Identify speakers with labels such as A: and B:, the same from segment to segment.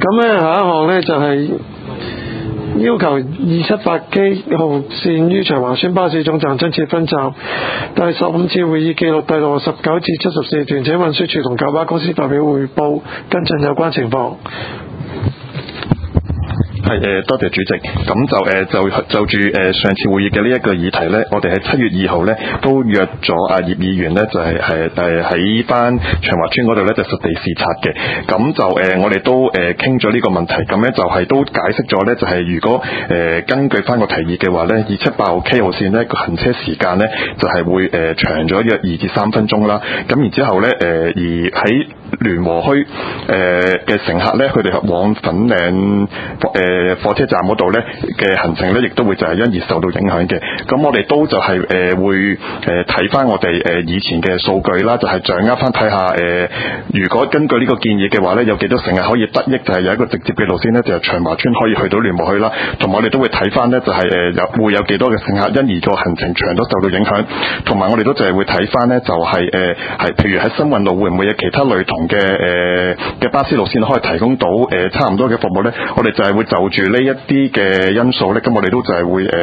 A: 咁咧下一項咧就係要求278基號線於長華邨巴士總站增設分站。第15次會議記錄第69至74段，請運輸署同九巴公司發表匯報，跟進有關情況。
B: 係多謝主席。咁就住上次會議嘅呢一個議題呢，我哋喺7月2號呢都約咗葉議員呢，就係喺翻長華邨嗰度呢，就實地視察嘅。咁就我哋都傾咗呢個問題，咁呢就係都解釋咗呢，就係如果根據翻個提議嘅話呢，278號 K 號線呢個行車時間呢，就係會長咗約2至3分鐘啦。咁然之後呢，而喺聯和墟嘅乘客呢，佢哋往粉嶺火車站嗰度呢嘅行程呢，亦都會就係因而受到影響嘅。咁我哋都就係會睇翻我哋以前嘅數據啦，就係掌握翻睇下如果根據呢個建議嘅話呢，有幾多乘客可以得益，就係有一個直接嘅路線呢，就係長華邨可以去到聯和墟啦。同埋我哋都會睇翻呢，就係會有幾多嘅乘客因而個行程長都受到影響。同埋我哋都就係會睇翻呢，就係譬如喺新運路會唔會有其他類同嘅巴士路線可以提供到差唔多嘅服務呢？我哋就係會就住呢一啲嘅因素呢，咁我哋都就係會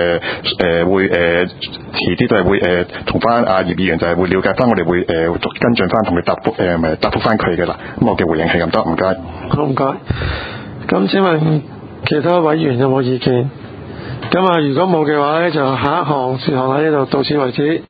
B: 遲啲就係會同翻葉議員就係會了解翻，我哋會跟進翻同佢答覆翻佢嘅啦。咁我嘅回應係咁多，唔該。
A: 好，唔該。咁請問其他委員有冇意見？咁如果冇嘅話呢，就下一項事項喺呢度到此為止。